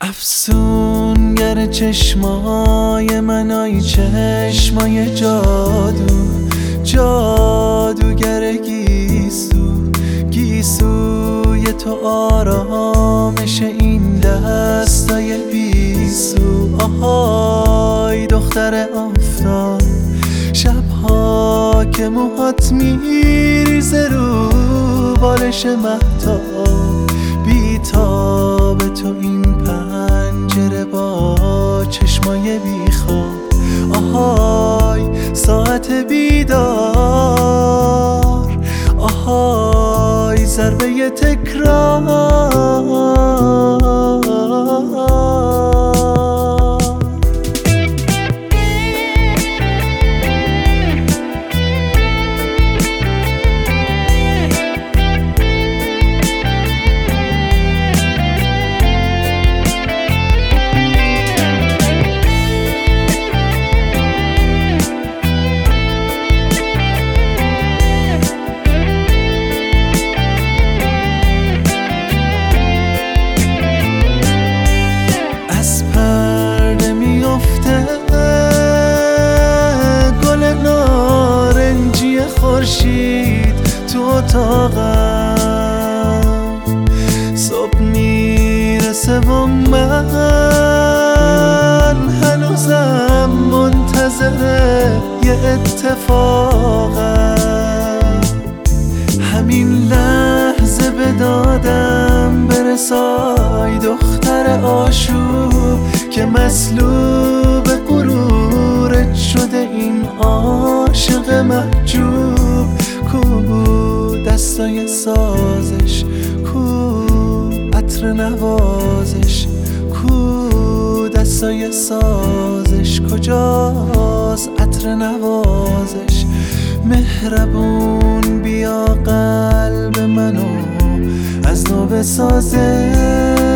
افسونگر چشمای من، آی چشمای جادوگر گیسوی تو، آرامش این دستای بیسو. آهای دختر آفتاب، شبها که موهات میریزه رو بالش مهتاب، بیتاب تو این پنجره با چشمای بیخواب. آهای ساعت بیدار، آهای ضربه تکرار. خورشید تو اتاقم، صبح میرسه و من هنوزم منتظر یه اتفاقم. همین لحظه به دادم برسای دختر آشوب، که مسلوب غرورت شده این عاشق محجوب. کو دستای سازش، کو عطر نوازش، کو دستای سازش، کجاست عطر نوازش؟ مهربون بیا قلب منو از نو بسازش.